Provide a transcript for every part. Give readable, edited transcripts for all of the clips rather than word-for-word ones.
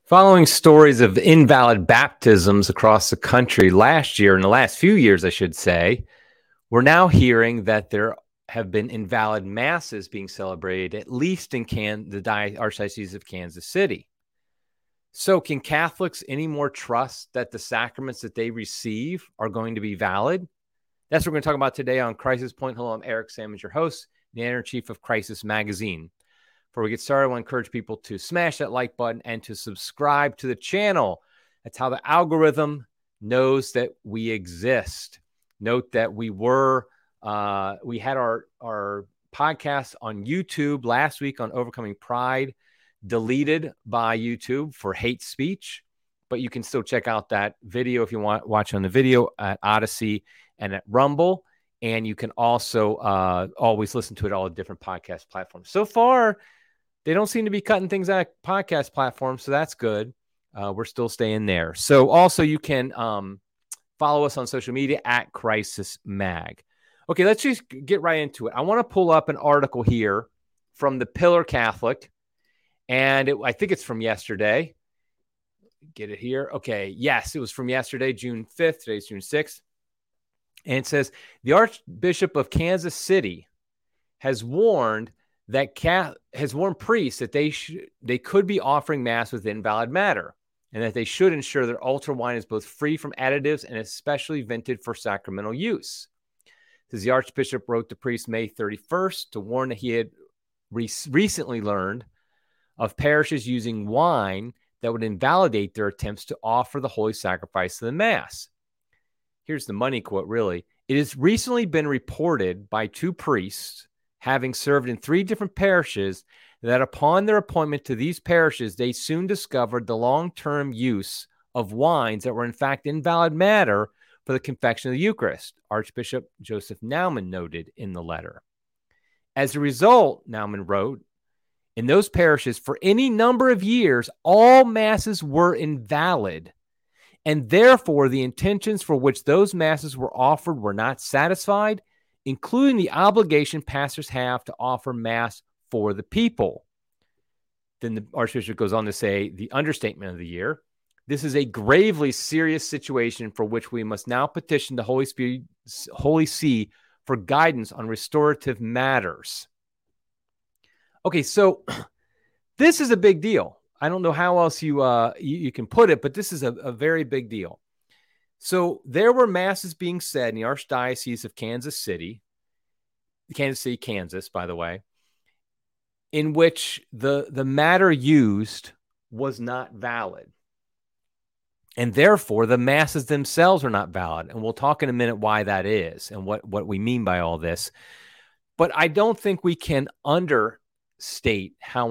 Following stories of invalid baptisms across the country last year, in the last few years, I should say, we're now hearing that there have been invalid masses being celebrated, at least in the Archdiocese of Kansas City. So can Catholics anymore trust that the sacraments that they receive are going to be valid? That's what we're going to talk about today on Crisis Point. Hello, I'm Eric Sammons, your host, the editor-in-chief of Crisis Magazine. Before we get started, I want to encourage people to smash that like button and to subscribe to the channel. That's how the algorithm knows that we exist. Note that we had our podcast on YouTube last week on Overcoming Pride, deleted by YouTube for hate speech, but you can still check out that video if you want to watch on the video at Odyssey and at Rumble. And you can also always listen to it all different podcast platforms. So far, they don't seem to be cutting things out of podcast platforms, so that's good. We're still staying there. So also you can follow us on social media at Crisis Mag. Okay, let's just get right into it. I want to pull up an article here from the Pillar Catholic, and I think it's from yesterday. Get it here. Okay, yes, it was from yesterday, June 5th. Today's June 6th. And it says, the Archbishop of Kansas City has warned priests that they could be offering mass with invalid matter, and that they should ensure that altar wine is both free from additives and especially vented for sacramental use. Says the Archbishop wrote to priests May 31st to warn that he had recently learned of parishes using wine that would invalidate their attempts to offer the holy sacrifice of the Mass. Here's the money quote, really. It has recently been reported by two priests having served in 3 different parishes that upon their appointment to these parishes, they soon discovered the long-term use of wines that were in fact invalid matter for the confection of the Eucharist, Archbishop Joseph Naumann noted in the letter. As a result, Naumann wrote, in those parishes for any number of years, all masses were invalid, and therefore the intentions for which those masses were offered were not satisfied, including the obligation pastors have to offer mass for the people. Then the Archbishop goes on to say, the understatement of the year, this is a gravely serious situation for which we must now petition the Holy See for guidance on restorative matters. Okay, so this is a big deal. I don't know how else you can put it, but this is a very big deal. So there were masses being said in the Archdiocese of Kansas City, Kansas, by the way, in which the matter used was not valid. And therefore, the masses themselves are not valid. And we'll talk in a minute why that is and what we mean by all this. But I don't think we can overstate how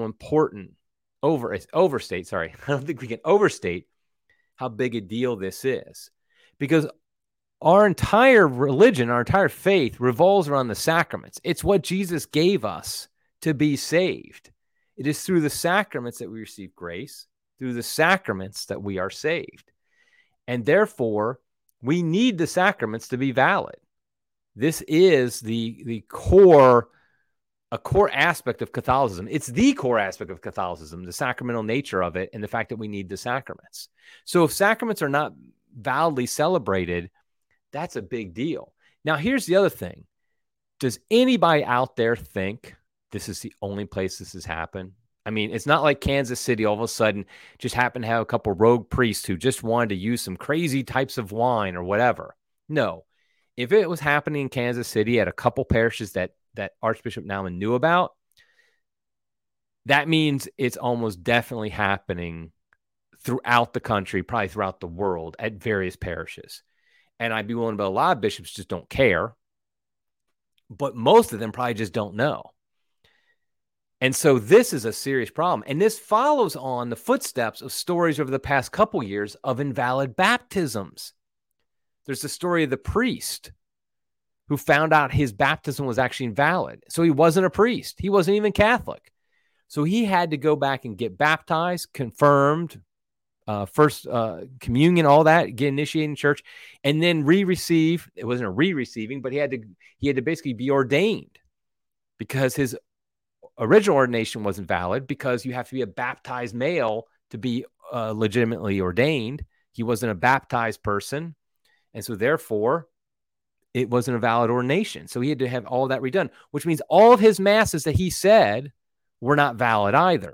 big a deal this is. Because our entire religion, our entire faith revolves around the sacraments. It's what Jesus gave us to be saved. It is through the sacraments that we receive grace, through the sacraments that we are saved. And therefore, we need the sacraments to be valid. This is a core aspect of Catholicism. It's the core aspect of Catholicism, the sacramental nature of it, and the fact that we need the sacraments. So if sacraments are not validly celebrated, that's a big deal. Now, here's the other thing. Does anybody out there think this is the only place this has happened? I mean, it's not like Kansas City all of a sudden just happened to have a couple rogue priests who just wanted to use some crazy types of wine or whatever. No. If it was happening in Kansas City at a couple parishes that Archbishop Naumann knew about, that means it's almost definitely happening throughout the country, probably throughout the world at various parishes. And I'd be willing to bet a lot of bishops just don't care, but most of them probably just don't know. And so this is a serious problem. And this follows on the footsteps of stories over the past couple years of invalid baptisms. There's the story of the priest who found out his baptism was actually invalid. So he wasn't a priest. He wasn't even Catholic. So he had to go back and get baptized, confirmed, first communion, all that, get initiated in church, and then re-receive. It wasn't a re-receiving, but he had to basically be ordained because his original ordination wasn't valid, because you have to be a baptized male to be legitimately ordained. He wasn't a baptized person. And so therefore, it wasn't a valid ordination. So he had to have all that redone, which means all of his masses that he said were not valid either.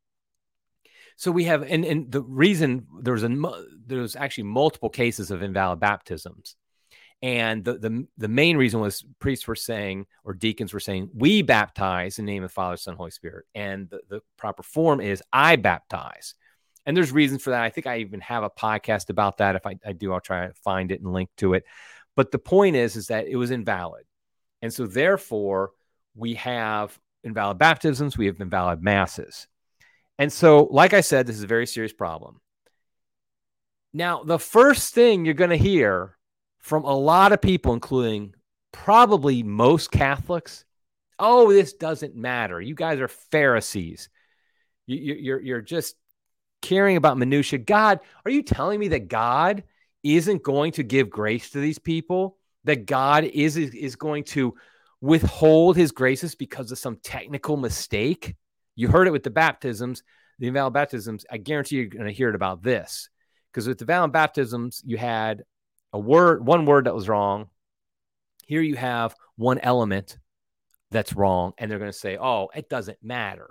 So we have, and the reason there's actually multiple cases of invalid baptisms. And the main reason was priests were saying, or deacons were saying, we baptize in the name of the Father, Son, Holy Spirit. And the proper form is I baptize. And there's reasons for that. I think I even have a podcast about that. If I do, I'll try to find it and link to it. But the point is that it was invalid. And so therefore, we have invalid baptisms, we have invalid masses. And so, like I said, this is a very serious problem. Now, the first thing you're going to hear from a lot of people, including probably most Catholics, oh, this doesn't matter. You guys are Pharisees. You're just caring about minutia. God, are you telling me that God isn't going to give grace to these people? That God is going to withhold his graces because of some technical mistake? You heard it with the baptisms, the invalid baptisms. I guarantee you're going to hear it about this. Because with the valid baptisms, you had one word that was wrong. Here you have one element that's wrong. And they're going to say, oh, it doesn't matter.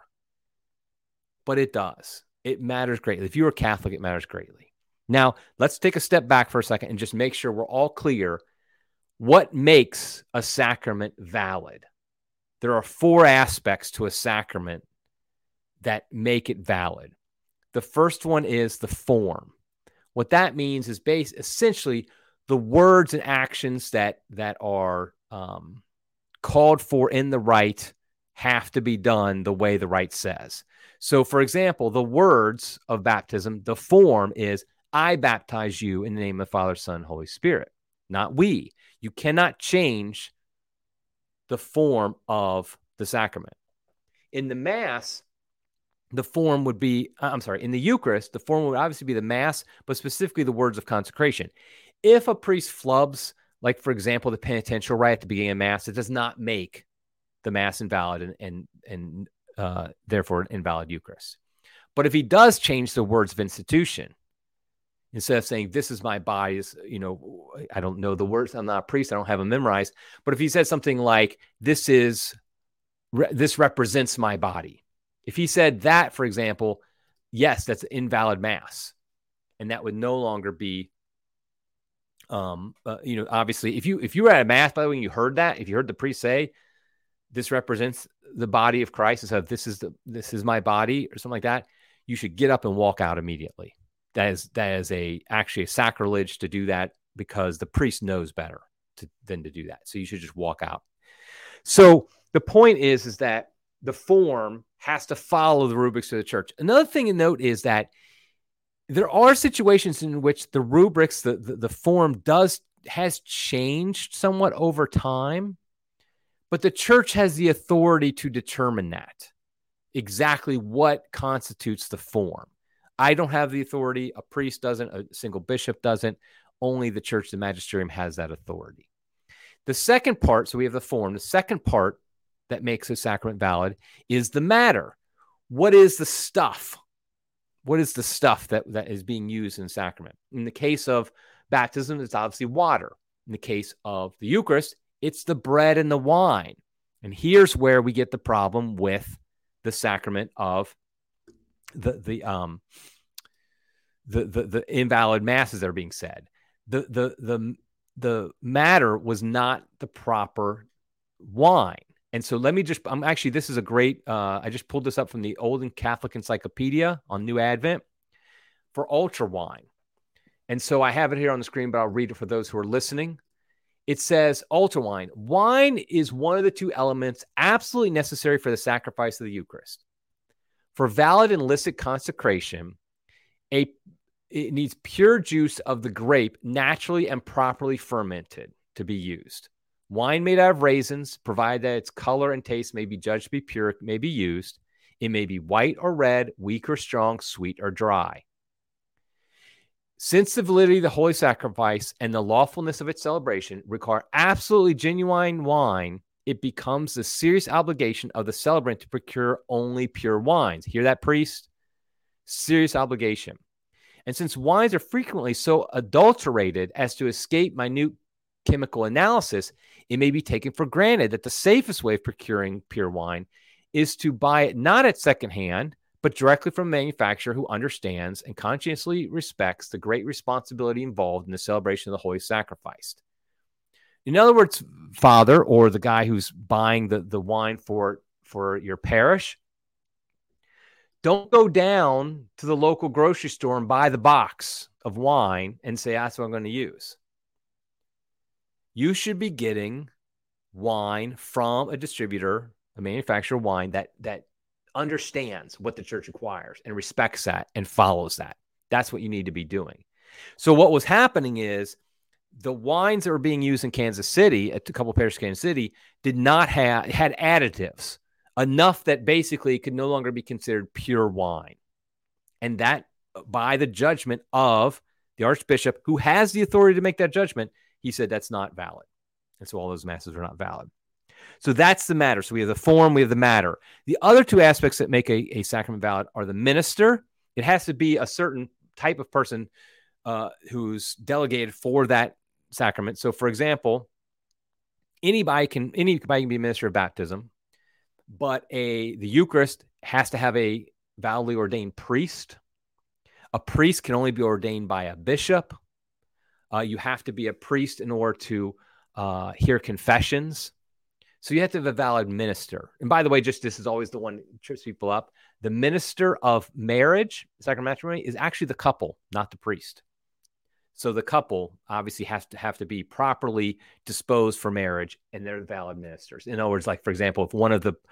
But it does. It matters greatly. If you're a Catholic, it matters greatly. Now, let's take a step back for a second and just make sure we're all clear. What makes a sacrament valid? There are 4 aspects to a sacrament that make it valid. The first one is the form. What that means is essentially the words and actions that are called for in the rite have to be done the way the rite says. So, for example, the words of baptism, the form is, I baptize you in the name of the Father, Son, Holy Spirit, not we. You cannot change the form of the sacrament. In the Mass, the form would be, in the Eucharist, the form would obviously be the Mass, but specifically the words of consecration. If a priest flubs, like, for example, the penitential rite at the beginning of Mass, it does not make the Mass invalid and therefore an invalid Eucharist. But if he does change the words of institution, instead of saying, this is my body, I don't know the words, I'm not a priest, I don't have them memorized. But if he said something like, this represents my body. If he said that, for example, yes, that's an invalid Mass. And that would no longer be, obviously, if you were at a Mass, by the way, and you heard that, if you heard the priest say, this represents the body of Christ, instead of this is my body or something like that, you should get up and walk out immediately. That is actually a sacrilege to do that, because the priest knows better than to do that. So you should just walk out. So the point is that the form has to follow the rubrics of the church. Another thing to note is that there are situations in which the rubrics, the form has changed somewhat over time, but the church has the authority to determine that, exactly what constitutes the form. I don't have the authority. A priest doesn't. A single bishop doesn't. Only the church, the magisterium, has that authority. The second part, so we have the form. The second part that makes a sacrament valid is the matter. What is the stuff? What is the stuff that is being used in the sacrament? In the case of baptism, it's obviously water. In the case of the Eucharist, it's the bread and the wine. And here's where we get the problem with the sacrament of the invalid masses that are being said. The matter was not the proper wine. And so let me just, this is a great, I just pulled this up from the Old Catholic Encyclopedia on New Advent for ultra wine. And so I have it here on the screen, but I'll read it for those who are listening. It says, ultra wine. Wine is one of the 2 elements absolutely necessary for the sacrifice of the Eucharist. For valid and licit consecration, it needs pure juice of the grape, naturally and properly fermented, to be used. Wine made out of raisins, provided that its color and taste may be judged to be pure, may be used. It may be white or red, weak or strong, sweet or dry. Since the validity of the holy sacrifice and the lawfulness of its celebration require absolutely genuine wine, it becomes the serious obligation of the celebrant to procure only pure wines. Hear that, priest? Serious obligation. And since wines are frequently so adulterated as to escape minute chemical analysis, it may be taken for granted that the safest way of procuring pure wine is to buy it not at secondhand, but directly from a manufacturer who understands and conscientiously respects the great responsibility involved in the celebration of the Holy Sacrifice. In other words, Father, or the guy who's buying the wine for your parish, don't go down to the local grocery store and buy the box of wine and say, that's what I'm going to use. You should be getting wine from a distributor, a manufacturer of wine that understands what the church requires and respects that and follows that. That's what you need to be doing. So what was happening is the wines that were being used in Kansas City, at a couple of parishes in Kansas City, had additives, enough that basically it could no longer be considered pure wine. And that, by the judgment of the archbishop, who has the authority to make that judgment, he said that's not valid. And so all those masses are not valid. So that's the matter. So we have the form, we have the matter. The other two aspects that make a sacrament valid are the minister. It has to be a certain type of person who's delegated for that sacrament. So, for example, anybody can be a minister of baptism, but the Eucharist has to have a validly ordained priest. A priest can only be ordained by a bishop. You have to be a priest in order to hear confessions. So you have to have a valid minister. And by the way, just this is always the one that trips people up. The minister of marriage, sacrament matrimony, is actually the couple, not the priest. So the couple obviously have to be properly disposed for marriage, and they're valid ministers. In other words, like, for example, if one of the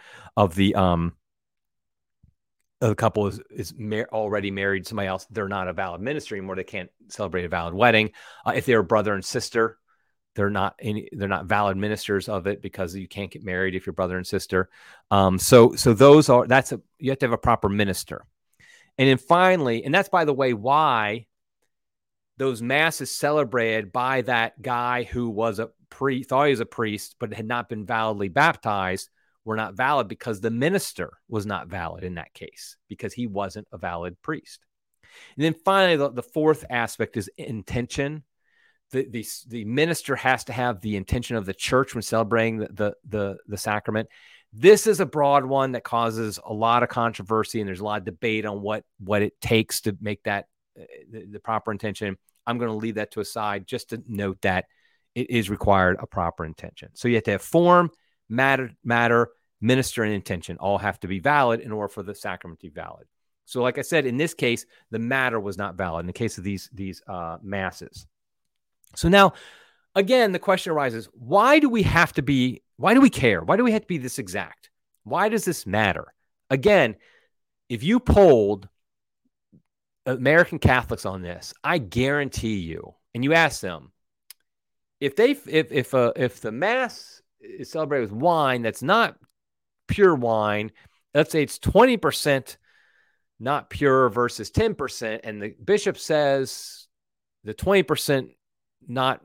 couple is already married to somebody else, they're not a valid minister anymore. They can't celebrate a valid wedding. If they're brother and sister, they're not valid ministers of it, because you can't get married if you're brother and sister. So you have to have a proper minister. And then finally, and that's, by the way, why those masses celebrated by that guy who was thought he was a priest, but had not been validly baptized, were not valid, because the minister was not valid in that case, because he wasn't a valid priest. And then finally, the fourth aspect is intention. The minister has to have the intention of the church when celebrating the sacrament. This is a broad one that causes a lot of controversy, and there's a lot of debate on what it takes to make that the proper intention. I'm going to leave that to a side, just to note that it is required a proper intention. So you have to have form, matter, minister, and intention all have to be valid in order for the sacrament to be valid. So, like I said, in this case, the matter was not valid in the case of these masses. So now, again, the question arises: why do we care? Why do we have to be this exact? Why does this matter? Again, if you polled American Catholics on this, I guarantee you, and you ask them, if the mass is celebrated with wine that's not pure wine, let's say it's 20% not pure versus 10%, and the bishop says the 20% not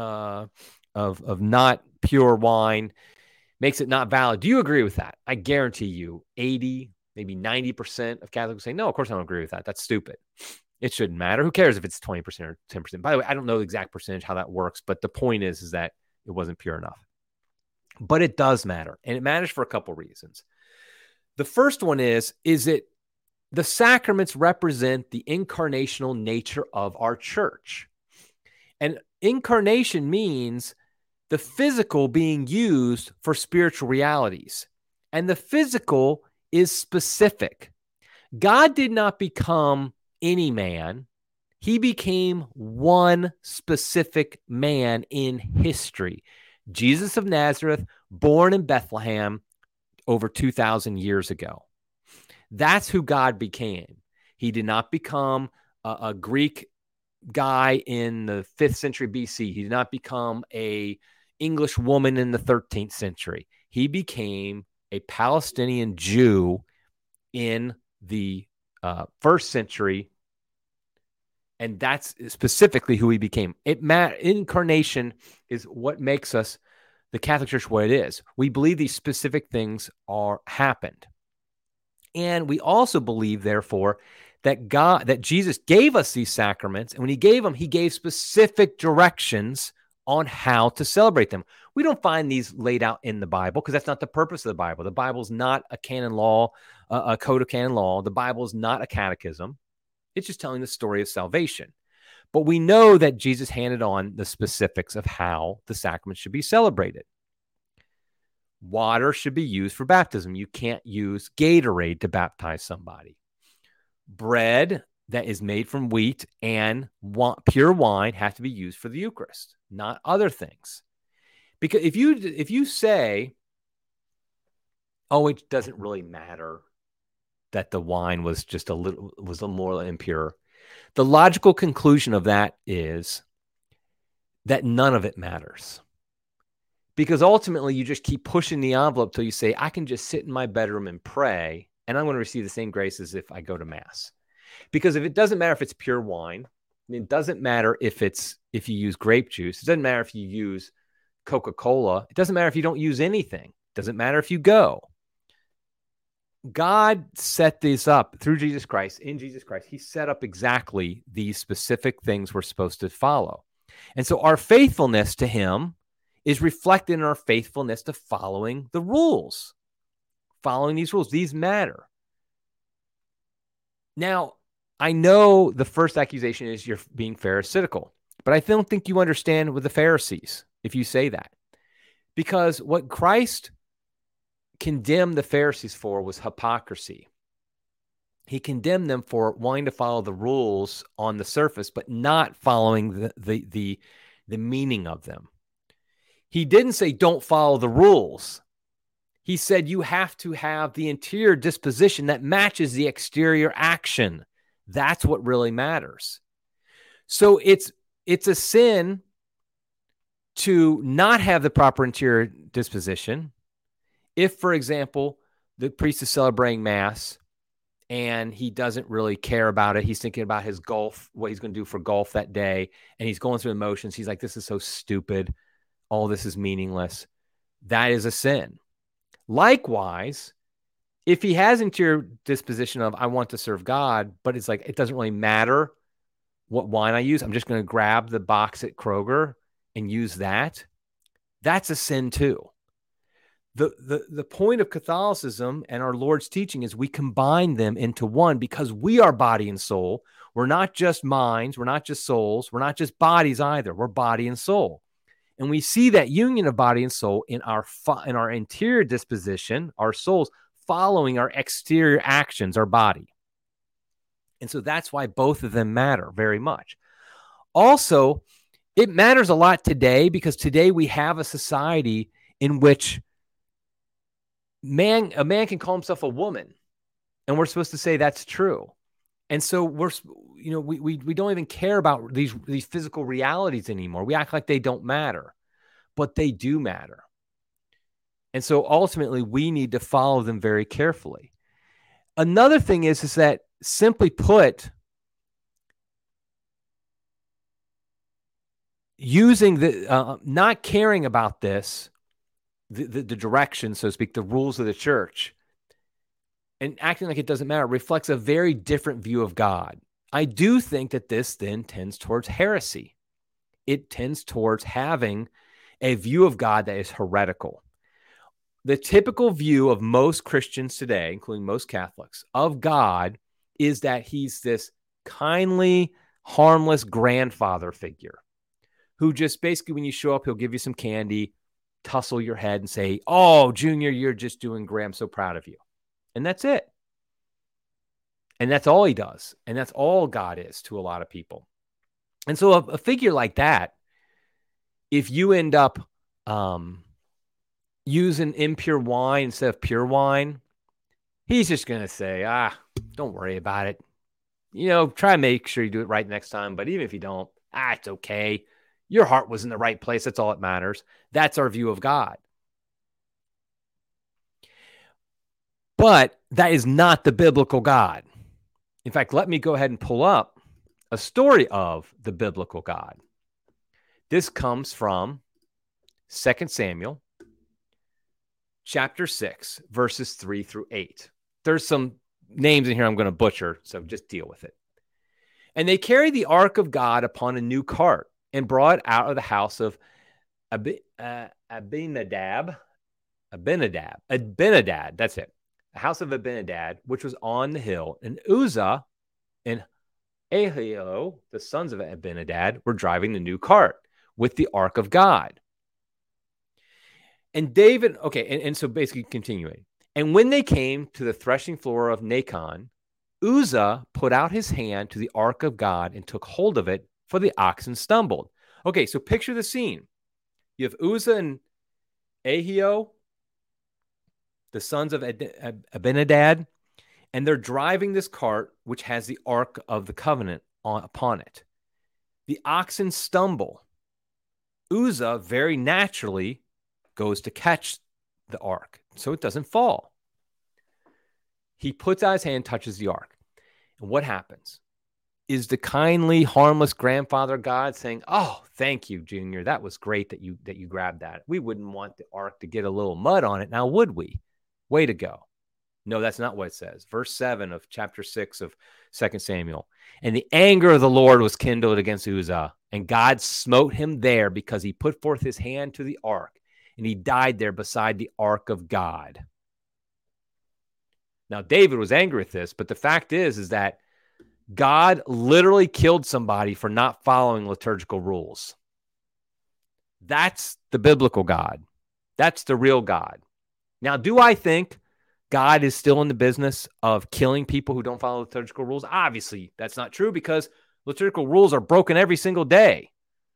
of not pure wine makes it not valid. Do you agree with that? I guarantee you 80, maybe 90% of Catholics say, no, of course I don't agree with that. That's stupid. It shouldn't matter. Who cares if it's 20% or 10%? By the way, I don't know the exact percentage, how that works, but the point is that it wasn't pure enough. But it does matter, and it matters for a couple reasons. The first one is it the sacraments represent the incarnational nature of our church. And incarnation means the physical being used for spiritual realities. And the physical is specific. God did not become any man. He became one specific man in history. Jesus of Nazareth, born in Bethlehem over 2,000 years ago. That's who God became. He did not become a Greek guy in the 5th century BC. He did not become a English woman in the 13th century. He became a Palestinian Jew in the 1st century, and that's specifically who he became. Incarnation is what makes us the Catholic Church what it is. We believe these specific things happened. And we also believe, therefore, that Jesus gave us these sacraments, and when he gave them, he gave specific directions on how to celebrate them. We don't find these laid out in the Bible because that's not the purpose of the Bible. The Bible is not a canon law, a code of canon law. The Bible is not a catechism. It's just telling the story of salvation. But we know that Jesus handed on the specifics of how the sacrament should be celebrated. Water should be used for baptism. You can't use Gatorade to baptize somebody. Bread that is made from wheat and pure wine have to be used for the Eucharist, not other things. Because if you say, oh, it doesn't really matter that the wine was just a more impure, the logical conclusion of that is that none of it matters. Because ultimately, you just keep pushing the envelope till you say, I can just sit in my bedroom and pray, and I'm going to receive the same grace as if I go to Mass. Because if it doesn't matter if it's pure wine, it doesn't matter if you use grape juice, it doesn't matter if you use Coca-Cola, it doesn't matter if you don't use anything, it doesn't matter if you go. God set these up through Jesus Christ. In Jesus Christ, he set up exactly these specific things we're supposed to follow. And so our faithfulness to him is reflected in our faithfulness to following the rules. Following these rules, these matter. Now, I know the first accusation is you're being pharisaical, but I don't think you understand with the Pharisees if you say that. Because what Christ condemned the Pharisees for was hypocrisy. He condemned them for wanting to follow the rules on the surface, but not following the meaning of them. He didn't say don't follow the rules. He said you have to have the interior disposition that matches the exterior action. That's what really matters. So it's a sin to not have the proper interior disposition. If, for example, the priest is celebrating Mass and he doesn't really care about it, he's thinking about his golf, what he's going to do for golf that day, and he's going through emotions. He's like, this is so stupid. All this is meaningless. That is a sin. Likewise, if he has interior disposition of, I want to serve God, but it's like, it doesn't really matter what wine I use. I'm just going to grab the box at Kroger and use that. That's a sin too. The point of Catholicism and our Lord's teaching is we combine them into one because we are body and soul. We're not just minds. We're not just souls. We're not just bodies either. We're body and soul. And we see that union of body and soul in our interior disposition, our souls, following our exterior actions, our body. And so that's why both of them matter very much. Also, it matters a lot today because today we have a society in which a man can call himself a woman, and we're supposed to say that's true. And so we don't even care about these physical realities anymore. We act like they don't matter, but they do matter. And so ultimately we need to follow them very carefully. Another thing is that simply put, using not caring about this, the direction, so to speak, the rules of the church, and acting like it doesn't matter reflects a very different view of God. I do think that this then tends towards heresy. It tends towards having a view of God that is heretical. The typical view of most Christians today, including most Catholics, of God is that he's this kindly, harmless grandfather figure who just basically, when you show up, he'll give you some candy, tussle your head and say, oh, Junior, you're just doing great. I'm so proud of you. And that's it. And that's all he does. And that's all God is to a lot of people. And so a figure like that, if you end up using impure wine instead of pure wine, he's just going to say, don't worry about it. Try and make sure you do it right next time. But even if you don't, it's okay. Your heart was in the right place. That's all that matters. That's our view of God. But that is not the biblical God. In fact, let me go ahead and pull up a story of the biblical God. This comes from 2 Samuel chapter 6, verses 3 through 8. There's some names in here I'm going to butcher, so just deal with it. And they carried the ark of God upon a new cart and brought it out of the house of Abinadab. That's it. The house of Abinadab, which was on the hill. And Uzzah and Ahio, the sons of Abinadab, were driving the new cart with the ark of God. And David, and so basically continuing. And when they came to the threshing floor of Nacon, Uzzah put out his hand to the ark of God and took hold of it, for the oxen stumbled. Okay, so picture the scene. You have Uzzah and Ahio, the sons of Abinadab, and they're driving this cart, which has the ark of the covenant upon it. The oxen stumble. Uzzah very naturally goes to catch the ark so it doesn't fall. He puts out his hand, touches the ark. And what happens? Is the kindly, harmless grandfather God saying, "Oh, thank you, Junior. That was great that you grabbed that. We wouldn't want the ark to get a little mud on it, now would we? Way to go." No, that's not what it says. Verse 7 of chapter 6 of 2 Samuel. And the anger of the Lord was kindled against Uzzah, and God smote him there because he put forth his hand to the ark, and he died there beside the ark of God. Now, David was angry with this, but the fact is that God literally killed somebody for not following liturgical rules. That's the biblical God. That's the real God. Now, do I think God is still in the business of killing people who don't follow liturgical rules? Obviously, that's not true because liturgical rules are broken every single day.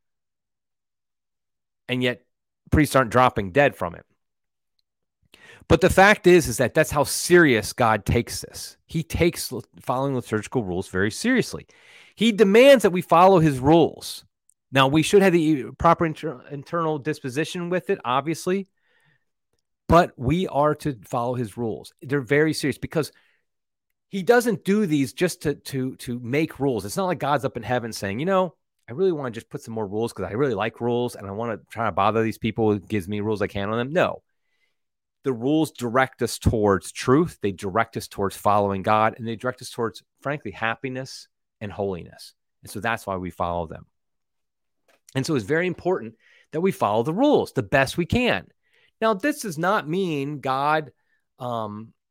And yet, priests aren't dropping dead from it. But the fact is that that's how serious God takes this. He takes following liturgical rules very seriously. He demands that we follow his rules. Now, we should have the proper internal disposition with it, obviously, but we are to follow his rules. They're very serious because he doesn't do these just to make rules. It's not like God's up in heaven saying, I really want to just put some more rules because I really like rules and I want to try to bother these people who gives me rules I can on them. No. The rules direct us towards truth. They direct us towards following God, and they direct us towards, frankly, happiness and holiness. And so that's why we follow them. And so it's very important that we follow the rules the best we can. Now, this does not mean God, I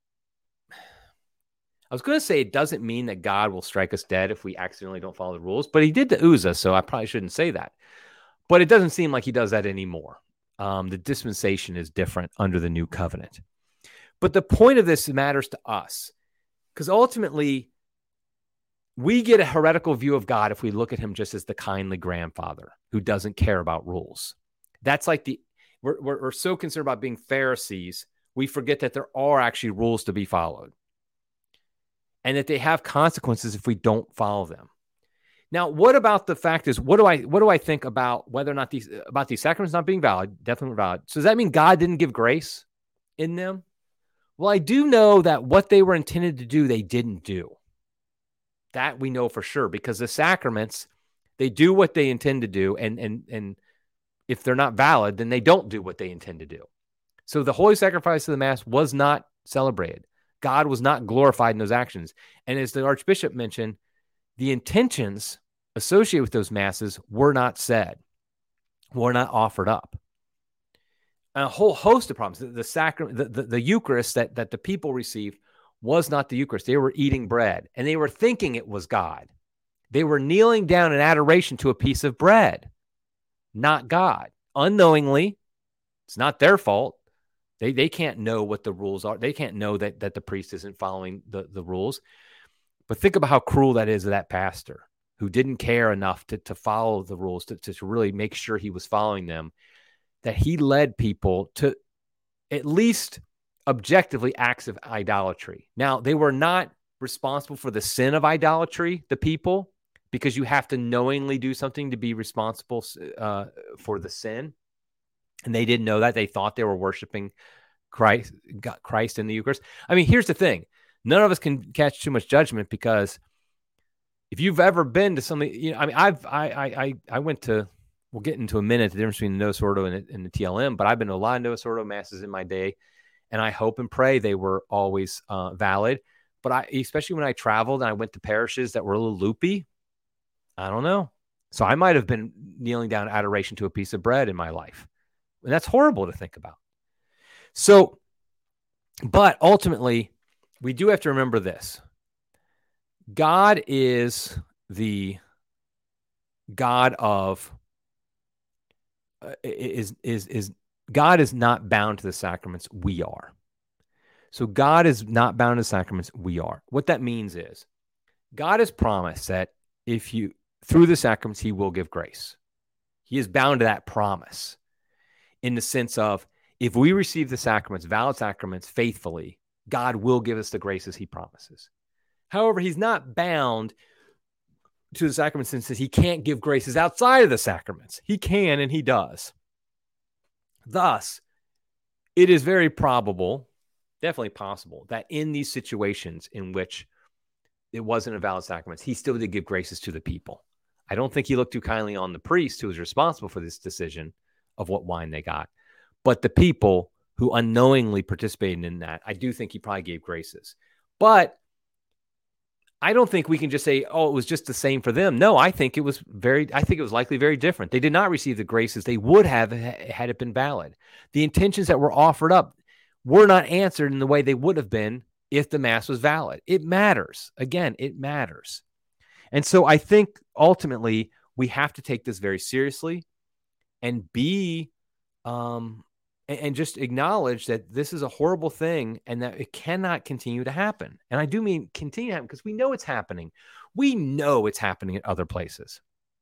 was going to say it doesn't mean that God will strike us dead if we accidentally don't follow the rules, but he did to Uzzah, so I probably shouldn't say that. But it doesn't seem like he does that anymore. The dispensation is different under the new covenant. But the point of this matters to us because ultimately we get a heretical view of God if we look at him just as the kindly grandfather who doesn't care about rules. That's like we're so concerned about being Pharisees, we forget that there are actually rules to be followed and that they have consequences if we don't follow them. Now, what about the fact is, what do I think about whether or not these sacraments not being valid? Definitely valid. So does that mean God didn't give grace in them? Well, I do know that what they were intended to do, they didn't do. That we know for sure because the sacraments, they do what they intend to do, and if they're not valid, then they don't do what they intend to do. So the holy sacrifice of the Mass was not celebrated. God was not glorified in those actions. And as the Archbishop mentioned, the intentions associated with those masses were not said, were not offered up. A whole host of problems. The sacrament, the Eucharist that the people received was not the Eucharist. They were eating bread, and they were thinking it was God. They were kneeling down in adoration to a piece of bread, not God. Unknowingly, it's not their fault. They can't know what the rules are. They can't know that the priest isn't following the rules. But think about how cruel that is to that pastor who didn't care enough to follow the rules, to really make sure he was following them, that he led people to at least objectively acts of idolatry. Now, they were not responsible for the sin of idolatry, the people, because you have to knowingly do something to be responsible for the sin. And they didn't know that. They thought they were worshiping Christ in the Eucharist. I mean, here's the thing. None of us can catch too much judgment because if you've ever been to something, I went to, we'll get into a minute, the difference between the Novus Ordo and the TLM, but I've been to a lot of Novus Ordo masses in my day, and I hope and pray they were always valid. But especially when I traveled and I went to parishes that were a little loopy, I don't know. So I might have been kneeling down adoration to a piece of bread in my life. And that's horrible to think about. So, but ultimately, we do have to remember this. God is the God of God is not bound to the sacraments. We are. So God is not bound to the sacraments. We are. What that means is God has promised that if you, through the sacraments, he will give grace. He is bound to that promise in the sense of if we receive the sacraments, valid sacraments, faithfully, God will give us the graces he promises. However, he's not bound to the sacraments since he can't give graces outside of the sacraments. He can and he does. Thus, it is very probable, definitely possible, that in these situations in which it wasn't a valid sacrament, he still did give graces to the people. I don't think he looked too kindly on the priest who was responsible for this decision of what wine they got. But the people who unknowingly participated in that, I do think he probably gave graces. But I don't think we can just say, oh, it was just the same for them. No, I think it was likely very different. They did not receive the graces they would have had it been valid. The intentions that were offered up were not answered in the way they would have been if the Mass was valid. It matters. Again, it matters. And so I think ultimately we have to take this very seriously and be and just acknowledge that this is a horrible thing and that it cannot continue to happen. And I do mean continue to happen because we know it's happening. We know it's happening at other places.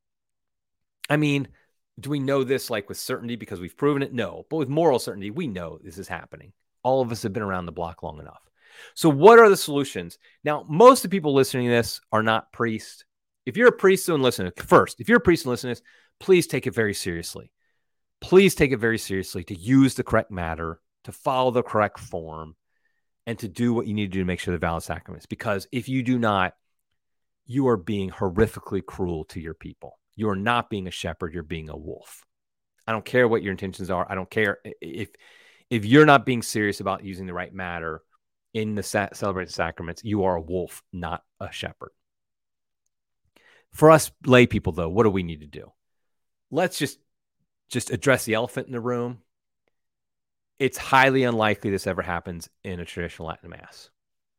I mean, do we know this like with certainty because we've proven it? No. But with moral certainty, we know this is happening. All of us have been around the block long enough. So what are the solutions? Now, most of the people listening to this are not priests. If you're a priest and listening, if you're a priest and listening to this, please take it very seriously. Please take it very seriously to use the correct matter, to follow the correct form, and to do what you need to do to make sure the valid sacraments. Because if you do not, you are being horrifically cruel to your people. You are not being a shepherd. You're being a wolf. I don't care what your intentions are. I don't care if you're not being serious about using the right matter in the celebrated sacraments. You are a wolf, not a shepherd. For us lay people, though, what do we need to do? Let's just address the elephant in the room. It's highly unlikely this ever happens in a traditional Latin Mass.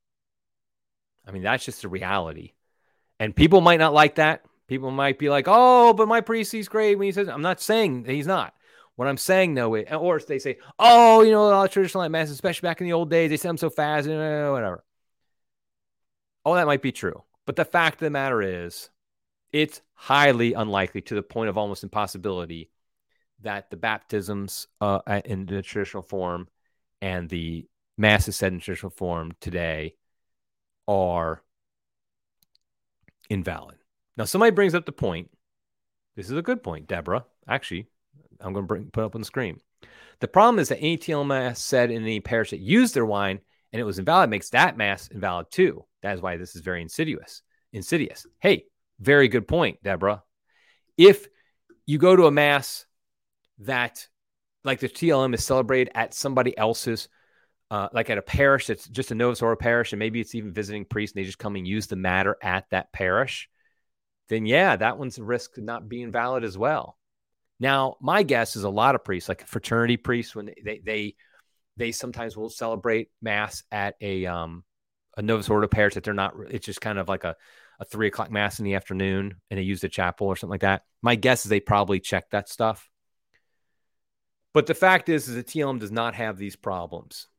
I mean, that's just a reality. And people might not like that. People might be like, oh, but my priest, he's great when he says, I'm not saying that he's not. What I'm saying, though, or they say, oh, a lot of traditional Latin Mass, especially back in the old days, they said them so fast, whatever. Oh, that might be true. But the fact of the matter is, it's highly unlikely to the point of almost impossibility that the baptisms in the traditional form and the Masses said in traditional form today are invalid. Now, somebody brings up the point. This is a good point, Deborah. Actually, I'm going to put up on the screen. The problem is that any TLMS said in any parish that used their wine and it was invalid makes that Mass invalid too. That is why this is very insidious. Hey, very good point, Deborah. If you go to a Mass that, like the TLM is celebrated at somebody else's, like at a parish that's just a Novus Ordo parish, and maybe it's even visiting priests and they just come and use the matter at that parish, then yeah, that one's a risk of not being valid as well. Now, my guess is a lot of priests, like fraternity priests, when they sometimes will celebrate Mass at a Novus Ordo parish that they're not, it's just kind of like a 3:00 Mass in the afternoon and they use the chapel or something like that. My guess is they probably check that stuff. But the fact is that TLM does not have these problems.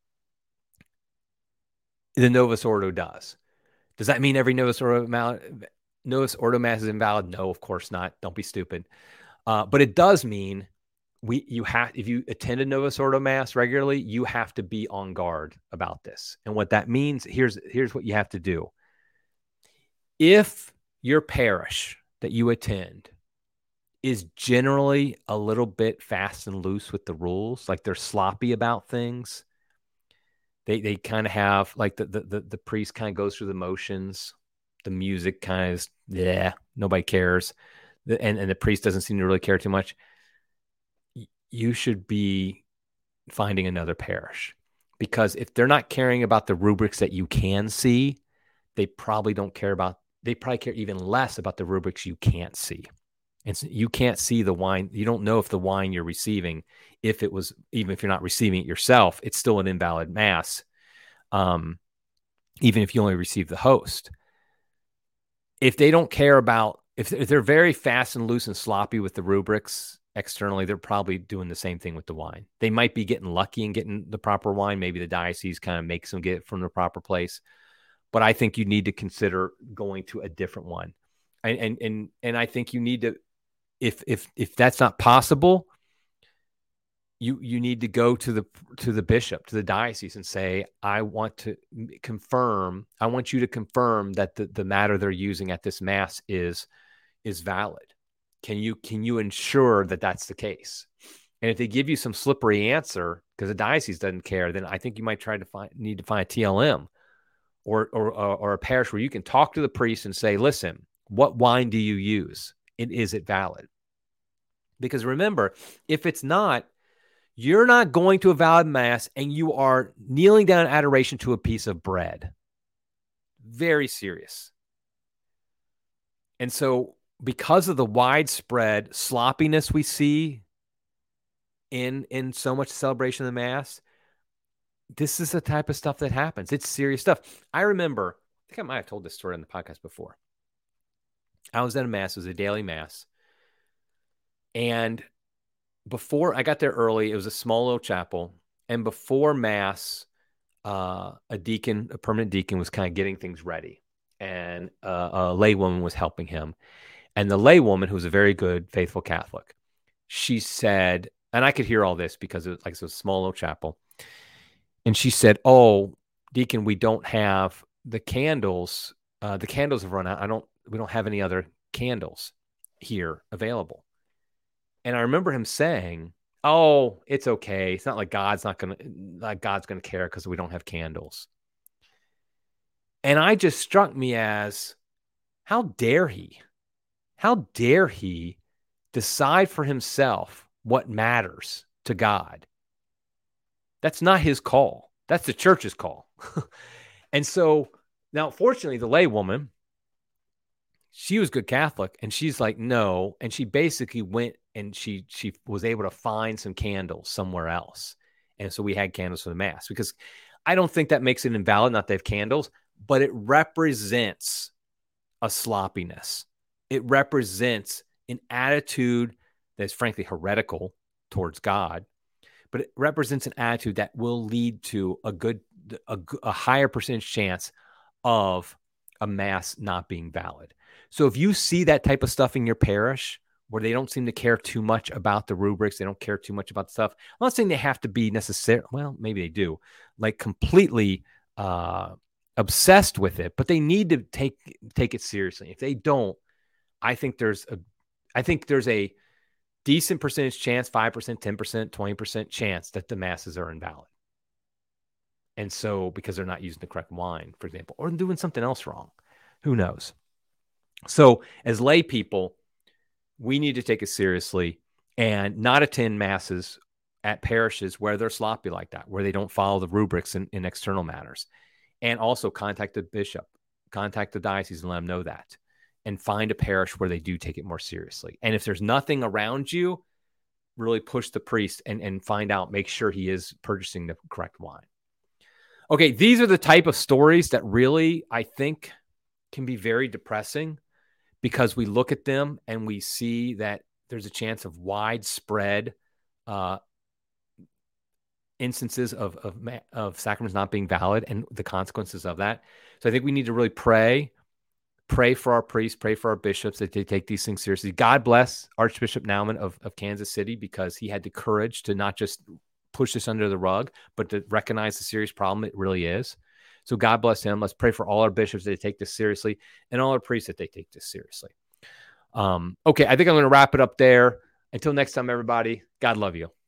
The Novus Ordo does. Does that mean every Novus Ordo Mass is invalid? No, of course not. Don't be stupid. But it does mean if you attend a Novus Ordo Mass regularly, you have to be on guard about this. And what that means, here's what you have to do. If your parish that you attend is generally a little bit fast and loose with the rules, like they're sloppy about things, they kind of have like the priest kind of goes through the motions, the music kind of is, nobody cares, and the priest doesn't seem to really care too much, you should be finding another parish, because if they're not caring about the rubrics that you can see, they probably care even less about the rubrics you can't see. And so you can't see the wine. You don't know if the wine you're receiving, even if you're not receiving it yourself, it's still an invalid mass. Even if you only receive the host. If they don't care about, if they're very fast and loose and sloppy with the rubrics externally, they're probably doing the same thing with the wine. They might be getting lucky and getting the proper wine. Maybe the diocese kind of makes them get it from the proper place. But I think you need to consider going to a different one. And I think you need to, if that's not possible, you need to go to the bishop, to the diocese, and say, I want you to confirm that the matter they're using at this mass is valid. Can you ensure that that's the case? And if they give you some slippery answer because the diocese doesn't care, then I think you might need to find a TLM or a parish where you can talk to the priest and say, listen, what wine do you use? And is it valid? Because remember, if it's not, you're not going to a valid mass and you are kneeling down in adoration to a piece of bread. Very serious. And so because of the widespread sloppiness we see in so much celebration of the mass, this is the type of stuff that happens. It's serious stuff. I remember, I think I might have told this story on the podcast before. I was at a mass. It was a daily mass. And before I got there early, it was a small little chapel. And before mass, a permanent deacon was kind of getting things ready. And a laywoman was helping him. And the laywoman, who was a very good, faithful Catholic, she said, and I could hear all this because it was a small little chapel. And she said, "Oh, deacon, we don't have the candles. The candles have run out. We don't have any other candles here available." And I remember him saying, "Oh, it's okay. It's not like God's gonna care because we don't have candles." And I just struck me as, how dare he? How dare he decide for himself what matters to God? That's not his call. That's the church's call. And so now, fortunately, the laywoman, she was good Catholic, and she's like, no. And she basically went and she was able to find some candles somewhere else. And so we had candles for the mass, because I don't think that makes it invalid not to have candles, but it represents a sloppiness. It represents an attitude that's frankly heretical towards God, but it represents an attitude that will lead to a higher percentage chance of a mass not being valid. So if you see that type of stuff in your parish where they don't seem to care too much about the rubrics, they don't care too much about the stuff, I'm not saying they have to be necessarily, well, maybe they do, like completely obsessed with it, but they need to take it seriously. If they don't, I think there's a decent percentage chance, 5%, 10%, 20% chance that the masses are invalid. And so, because they're not using the correct wine, for example, or doing something else wrong, who knows? So as lay people, we need to take it seriously and not attend masses at parishes where they're sloppy like that, where they don't follow the rubrics in external matters. And also contact the bishop, contact the diocese and let them know that. And find a parish where they do take it more seriously. And if there's nothing around you, really push the priest and find out, make sure he is purchasing the correct wine. Okay, these are the type of stories that really, I think, can be very depressing, because we look at them and we see that there's a chance of widespread instances of sacraments not being valid and the consequences of that. So I think we need to really pray for our priests, pray for our bishops that they take these things seriously. God bless Archbishop Naumann of Kansas City, because he had the courage to not just push this under the rug, but to recognize the serious problem it really is. So God bless him. Let's pray for all our bishops that they take this seriously, and all our priests that they take this seriously. Okay, I think I'm going to wrap it up there. Until next time, everybody, God love you.